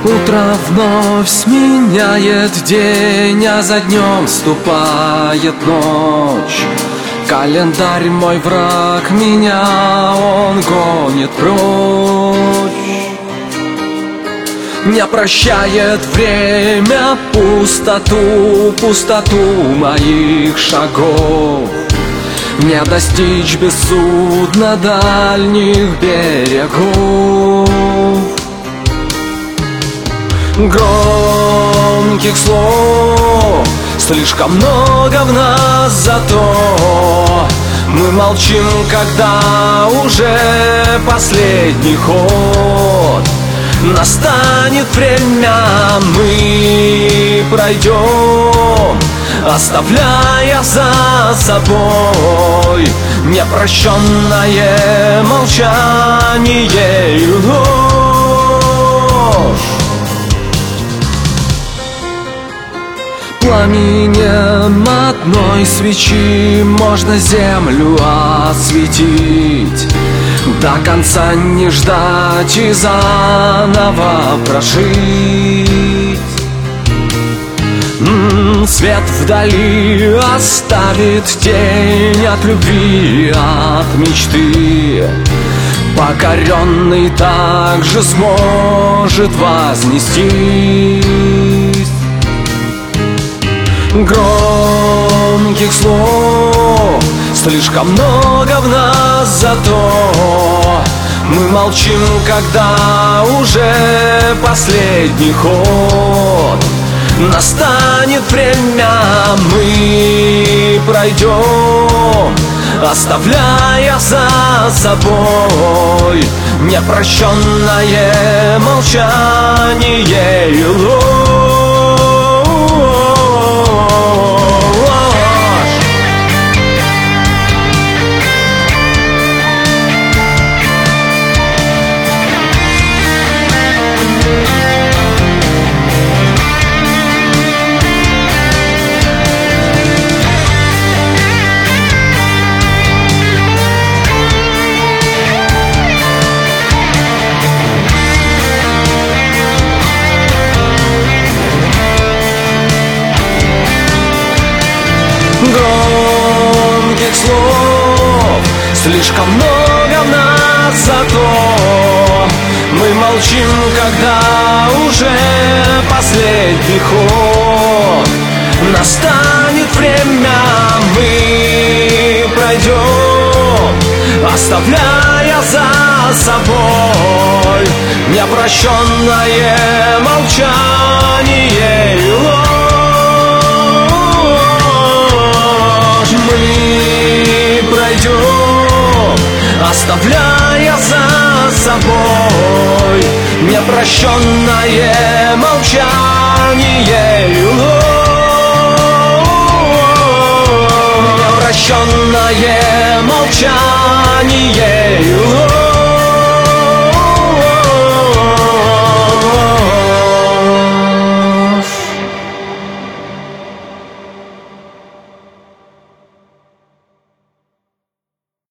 Утро вновь сменяет день, а за днем ступает ночь. Календарь мой враг, меня он гонит прочь. Не прощает время пустоту, пустоту моих шагов. Не достичь бессудно дальних берегов. Громких слов слишком много в нас, зато мы молчим, когда уже последний ход. Настанет время, мы пройдем, оставляя за собой непрощенное молчание и ложь. Пламенем одной свечи можно землю осветить, до конца не ждать и заново прожить. Свет вдали оставит тень от любви, от мечты. Покоренный также сможет вознестись. Громких слов слишком много в нас, зато мы молчим, когда уже последний ход. Настанет время, мы пройдем, оставляя за собой непрощенное молчание и ложь. Громких слов слишком много в нас, зато мы молчим, когда уже последний ход. Настанет время, мы пройдем, оставляя за собой непрощенное молчание и ложь. Мы пройдем, оставляя за собой непрощенное молчание и ложь. Непрощенное молчание